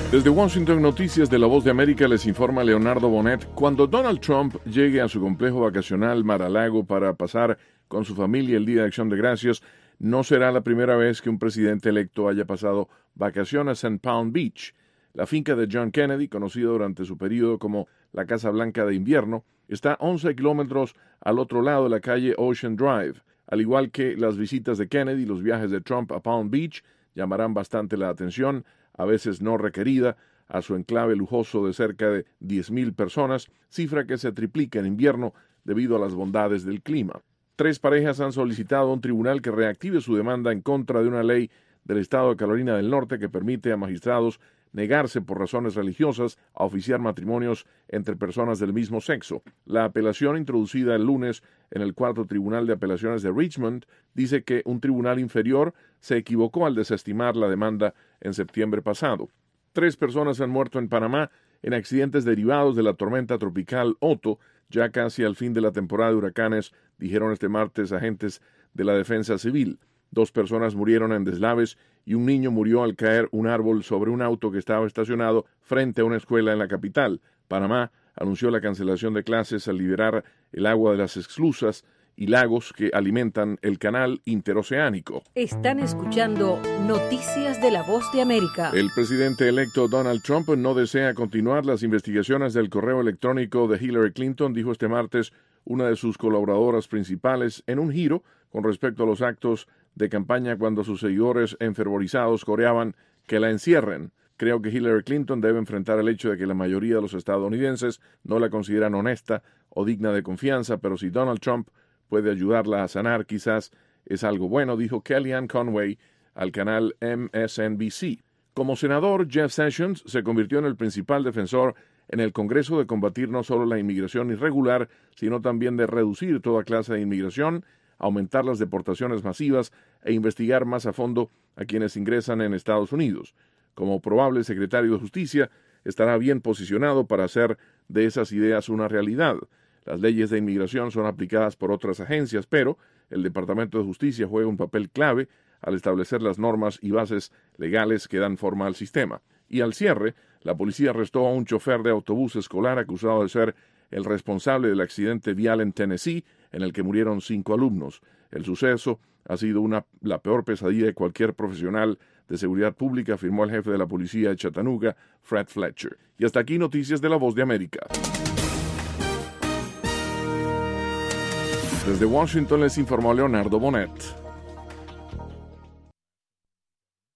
Desde Washington, Noticias de La Voz de América, les informa Leonardo Bonet. Cuando Donald Trump llegue a su complejo vacacional Mar-a-Lago para pasar con su familia el Día de Acción de Gracias, no será la primera vez que un presidente electo haya pasado vacaciones en Palm Beach. La finca de John Kennedy, conocida durante su periodo como la Casa Blanca de Invierno, está 11 kilómetros al otro lado de la calle Ocean Drive. Al igual que las visitas de Kennedy, los viajes de Trump a Palm Beach llamarán bastante la atención, a veces no requerida, a su enclave lujoso de cerca de 10,000 personas, cifra que se triplica en invierno debido a las bondades del clima. 3 parejas han solicitado a un tribunal que reactive su demanda en contra de una ley del estado de Carolina del Norte que permite a magistrados negarse por razones religiosas a oficiar matrimonios entre personas del mismo sexo. La apelación introducida el lunes en el Cuarto Tribunal de Apelaciones de Richmond dice que un tribunal inferior se equivocó al desestimar la demanda en septiembre pasado. 3 personas han muerto en Panamá en accidentes derivados de la tormenta tropical Otto, ya casi al fin de la temporada de huracanes, dijeron este martes agentes de la Defensa Civil. 2 personas murieron en deslaves y un niño murió al caer un árbol sobre un auto que estaba estacionado frente a una escuela en la capital. Panamá anunció la cancelación de clases al liberar el agua de las esclusas y lagos que alimentan el canal interoceánico. Están escuchando Noticias de la Voz de América. El presidente electo Donald Trump no desea continuar las investigaciones del correo electrónico de Hillary Clinton, dijo este martes una de sus colaboradoras principales en un giro con respecto a los actos de campaña cuando sus seguidores enfervorizados coreaban que la encierren. Creo que Hillary Clinton debe enfrentar el hecho de que la mayoría de los estadounidenses no la consideran honesta o digna de confianza, pero si Donald Trump puede ayudarla a sanar, quizás es algo bueno, dijo Kellyanne Conway al canal MSNBC. Como senador, Jeff Sessions se convirtió en el principal defensor en el Congreso de combatir no solo la inmigración irregular, sino también de reducir toda clase de inmigración, aumentar las deportaciones masivas e investigar más a fondo a quienes ingresan en Estados Unidos. Como probable secretario de Justicia, estará bien posicionado para hacer de esas ideas una realidad. Las leyes de inmigración son aplicadas por otras agencias, pero el Departamento de Justicia juega un papel clave al establecer las normas y bases legales que dan forma al sistema. Y al cierre, la policía arrestó a un chofer de autobús escolar acusado de ser el responsable del accidente vial en Tennessee, en el que murieron 5 alumnos. El suceso ha sido la peor pesadilla de cualquier profesional de seguridad pública, afirmó el jefe de la policía de Chattanooga, Fred Fletcher. Y hasta aquí Noticias de la Voz de América. Desde Washington les informó Leonardo Bonet.